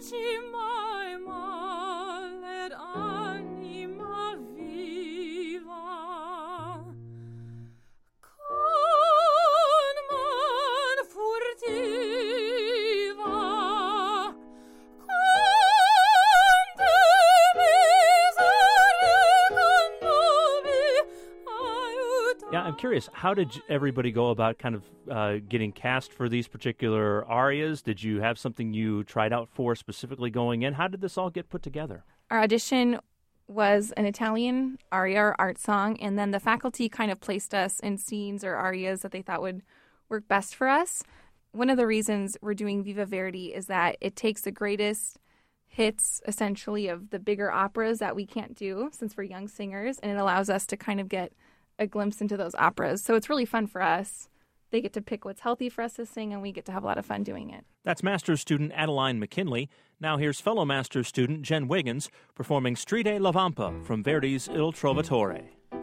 Yeah, I'm curious, how did everybody go about kind of getting cast for these particular arias? Did you have something you tried out for specifically going in? How did this all get put together? Our audition was an Italian aria or art song, and then the faculty kind of placed us in scenes or arias that they thought would work best for us. One of the reasons we're doing Viva Verdi is that it takes the greatest hits, essentially, of the bigger operas that we can't do since we're young singers, and it allows us to kind of get a glimpse into those operas. So it's really fun for us. They get to pick what's healthy for us to sing, and we get to have a lot of fun doing it. That's master's student Adeline McKinley. Now here's fellow master's student Jen Wiggins performing Stride la Vampa from Verdi's Il Trovatore.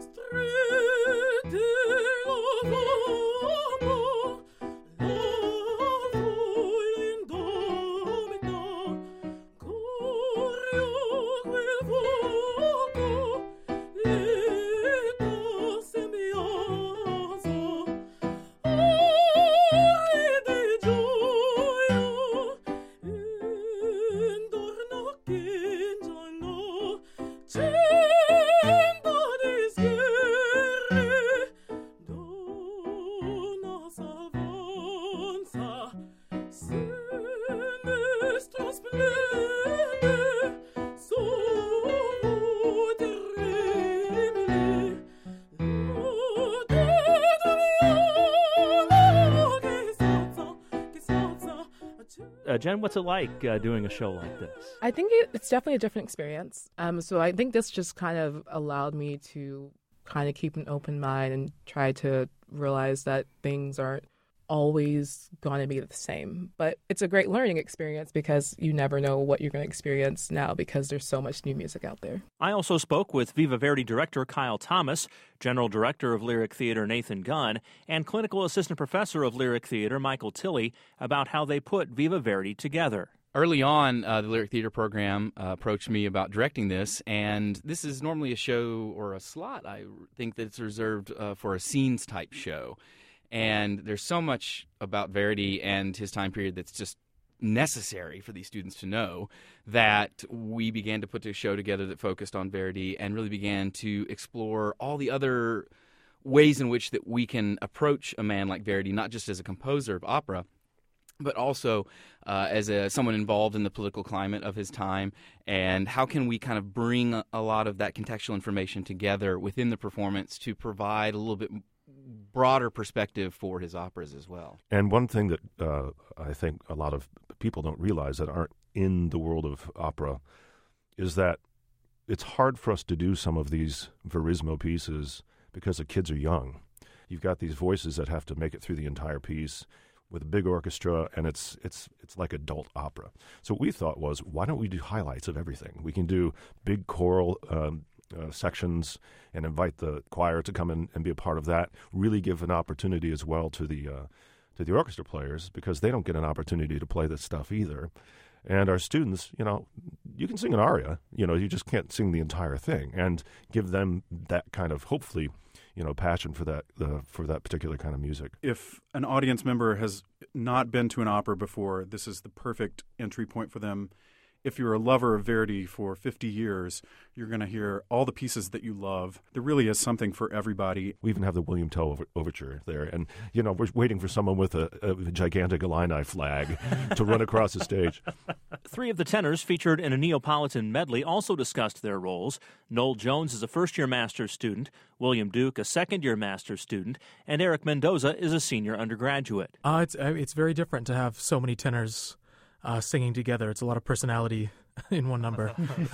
Jen, what's it like doing a show like this? I think it's definitely a different experience. So I think this just kind of allowed me to kind of keep an open mind and try to realize that things aren't always going to be the same. But it's a great learning experience because you never know what you're going to experience now because there's so much new music out there. I also spoke with Viva Verdi director Kyle Thomas, general director of Lyric Theater Nathan Gunn, and clinical assistant professor of Lyric Theater Michael Tilley about how they put Viva Verdi together. Early on, the Lyric Theater program approached me about directing this, and this is normally a show or a slot, I think, that's reserved for a scenes-type show. And there's so much about Verdi and his time period that's just necessary for these students to know that we began to put a show together that focused on Verdi and really began to explore all the other ways in which that we can approach a man like Verdi, not just as a composer of opera, but also as someone involved in the political climate of his time, and how can we kind of bring a lot of that contextual information together within the performance to provide a little bit broader perspective for his operas as well. And one thing that I think a lot of people don't realize that aren't in the world of opera is that it's hard for us to do some of these verismo pieces because the kids are young. You've got these voices that have to make it through the entire piece with a big orchestra, and it's like adult opera. So what we thought was, why don't we do highlights of everything? We can do big choral sections and invite the choir to come in and be a part of that. Really give an opportunity as well to the orchestra players because they don't get an opportunity to play this stuff either. And our students, you can sing an aria, you just can't sing the entire thing, and give them that kind of hopefully, passion for that particular kind of music. If an audience member has not been to an opera before, this is the perfect entry point for them. If you're a lover of Verdi for 50 years, you're going to hear all the pieces that you love. There really is something for everybody. We even have the William Tell overture there. And, we're waiting for someone with a gigantic Illini flag to run across the stage. 3 of the tenors featured in a Neapolitan medley also discussed their roles. Noel Jones is a first-year master's student, William Duke a second-year master's student, and Eric Mendoza is a senior undergraduate. It's very different to have so many tenors singing together. It's a lot of personality in one number.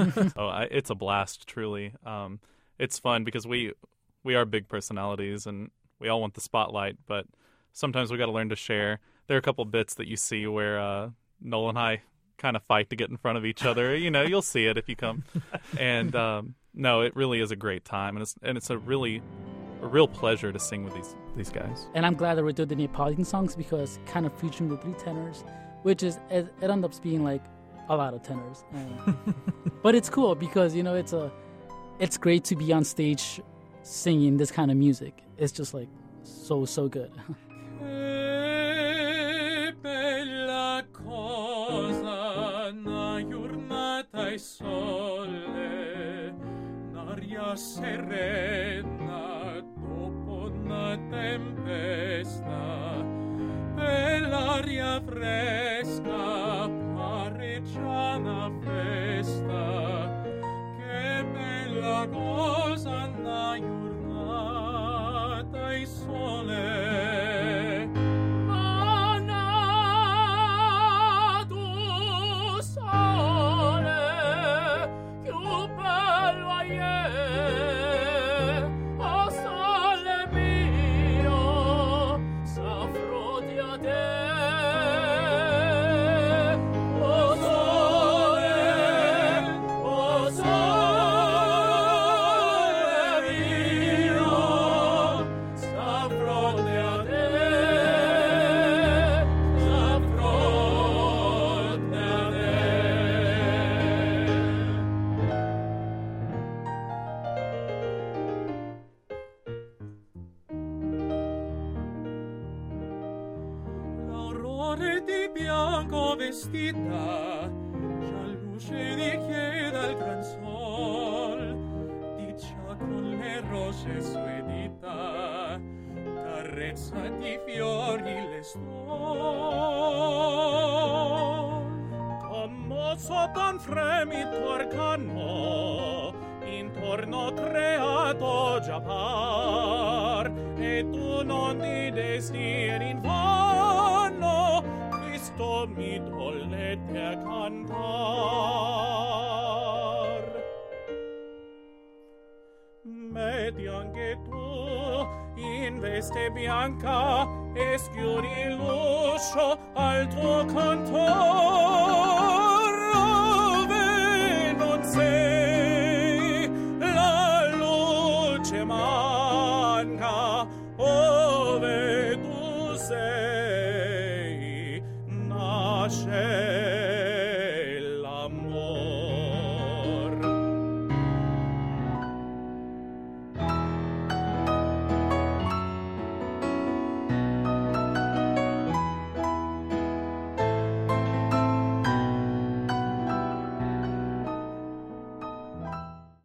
It's a blast, truly. It's fun because we are big personalities and we all want the spotlight, but sometimes we got to learn to share. There are a couple bits that you see where Noel and I kind of fight to get in front of each other. You'll see it if you come. And no, it really is a great time, and it's a real pleasure to sing with these guys. And I'm glad that we did the Neapolitan songs because kind of featuring the 3 tenors, which is it ends up being like a lot of tenors. But it's cool because, you know, it's great to be on stage singing this kind of music. It's just like so good. Che bella cosa, una giornata e sole, un'aria serena dopo una tempesta, bell'aria fresca, pareggiana festa, che bella cosa, una giornata e sole. Mana tu sole, più bello è, o sole mio, s'affronti a te. O sole mio, s'affronti a te, s'affronti a te. L'aurora di bianco vestita, già luce richieda il gran sol, di già con le rose sue dita, carezza di fiori le suol. Commosso con fremito arcano, intorno creato già par, e tu non ti desideri in vano, Cristo mi dollete a cantar. Metti anche tu in veste bianca e schiudi l'uscio al tuo canto.